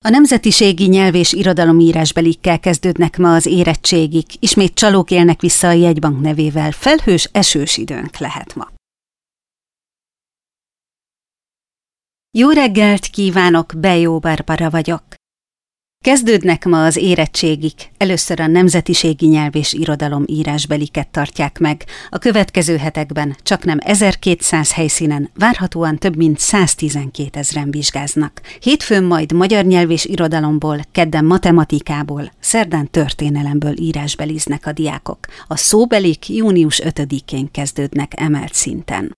A nemzetiségi nyelv- és irodalomírásbelikkel kezdődnek ma az érettségik, ismét csalók élnek vissza a jegybank nevével, felhős, esős időnk lehet ma. Jó reggelt kívánok, Bejó Barbara vagyok. Kezdődnek ma az érettségik, először a nemzetiségi nyelv- és irodalomírásbeliket tartják meg. A következő hetekben csaknem 1200 helyszínen, várhatóan több mint 112 000 vizsgáznak. Hétfőn majd magyar nyelv és irodalomból, kedden matematikából, szerdán történelemből írásbeliznek a diákok. A szóbelik június 5-én kezdődnek emelt szinten.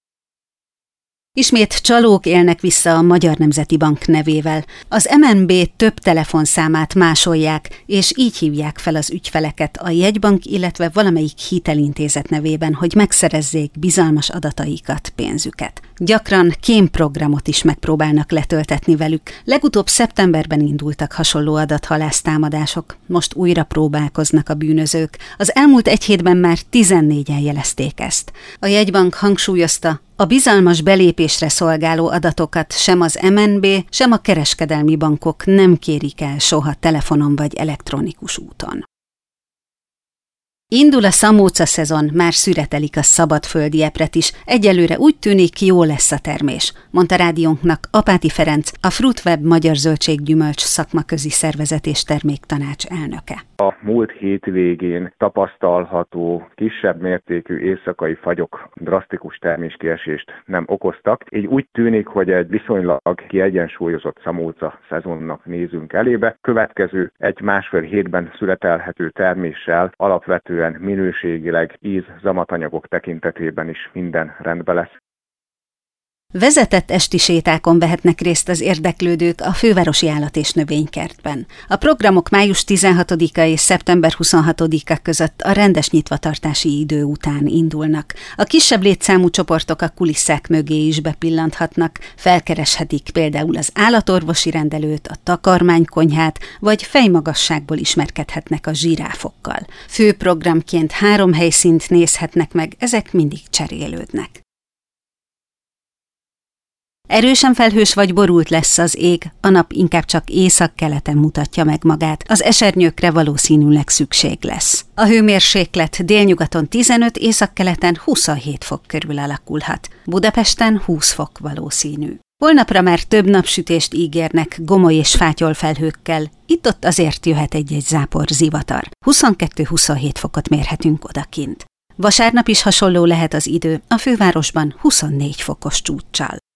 Ismét csalók élnek vissza a Magyar Nemzeti Bank nevével. Az MNB több telefonszámát másolják, és így hívják fel az ügyfeleket a jegybank, illetve valamelyik hitelintézet nevében, hogy megszerezzék bizalmas adataikat, pénzüket. Gyakran kémprogramot is megpróbálnak letöltetni velük. Legutóbb szeptemberben indultak hasonló adathalásztámadások. Most újra próbálkoznak a bűnözők. Az elmúlt egy hétben már 14-en jelezték ezt. A jegybank hangsúlyozta, a bizalmas belépésre szolgáló adatokat sem az MNB, sem a kereskedelmi bankok nem kérik el soha telefonon vagy elektronikus úton. Indul a szamóca szezon, már szüretelik a szabadföldi epret is, egyelőre úgy tűnik, jó lesz a termés, mondta rádiónknak Apáti Ferenc, a Fruitweb Magyar Zöldséggyümölcs szakmaközi szervezet és terméktanács elnöke. A múlt hétvégén tapasztalható kisebb mértékű éjszakai fagyok drasztikus terméskiesést nem okoztak, így úgy tűnik, hogy egy viszonylag kiegyensúlyozott szamóca szezonnak nézünk elébe. Következő 1-1,5 hétben szüretelhető terméssel alapvetően minőségileg íz-zamatanyagok tekintetében is minden rendben lesz. Vezetett esti sétákon vehetnek részt az érdeklődők a Fővárosi Állat- és Növénykertben. A programok május 16-a és szeptember 26-a között a rendes nyitvatartási idő után indulnak. A kisebb létszámú csoportok a kulisszák mögé is bepillanthatnak, felkereshetik például az állatorvosi rendelőt, a takarmánykonyhát, vagy fejmagasságból ismerkedhetnek a zsiráfokkal. Főprogramként 3 helyszínt nézhetnek meg, ezek mindig cserélődnek. Erősen felhős vagy borult lesz az ég, a nap inkább csak északkeleten mutatja meg magát, az esernyőkre valószínűleg szükség lesz. A hőmérséklet délnyugaton 15, északkeleten 27 fok körül alakulhat, Budapesten 20 fok valószínű. Holnapra már több napsütést ígérnek gomoly és fátyol felhőkkel, itt-ott azért jöhet egy-egy zápor zivatar. 22-27 fokot mérhetünk odakint. Vasárnap is hasonló lehet az idő, a fővárosban 24 fokos csúccsal.